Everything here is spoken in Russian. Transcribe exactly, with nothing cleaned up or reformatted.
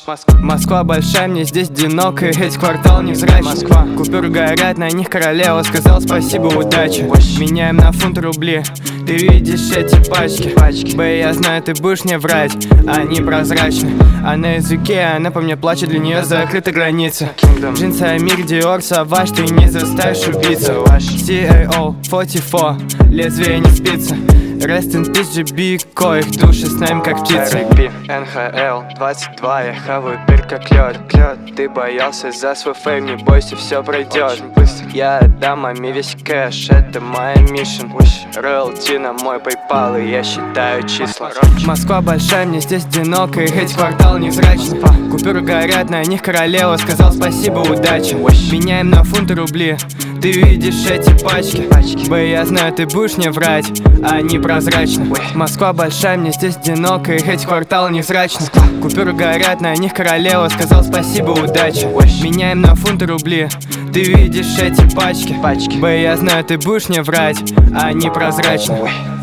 Москва, Москва большая, мне здесь одиноко, ведь квартал невзрачный. Москва, купюры горят, на них королева сказал спасибо, удачи. Меняем на фунт рубли, ты видишь эти пачки, пачки. Бэй, я знаю, ты будешь мне врать, они прозрачны. А на языке она по мне плачет, для нее закрыта граница. Джинсы, Амир, Диор, Саваш, ты не заставишь убиться. си эй о сорок четыре, лезвие не спится. Rest in peace, джи би, коих души с нами как птицы. эн ха эл двадцать два, я хаваю пир как лед, лед. Ты боялся за свой фейм, не бойся, все пройдет. Я отдам маме весь кэш, это моя миссия. Роялти на мой PayPal, и я считаю числа. Москва большая, мне здесь одиноко, и хоть квартал невзрачный. Купюры горят, на них королева сказал спасибо, удачи. Меняем на фунты рубли, ты видишь эти пачки, пачки. Бэй, я знаю, ты будешь мне врать, они прозрачны. Москва большая, мне здесь одиноко, и хоть квартал невзрачный. Купюры горят, на них королева сказал спасибо, удачи. Меняем на фунты рубли, ты видишь эти пачки, пачки. Бэй, я знаю, ты будешь мне врать, они прозрачны.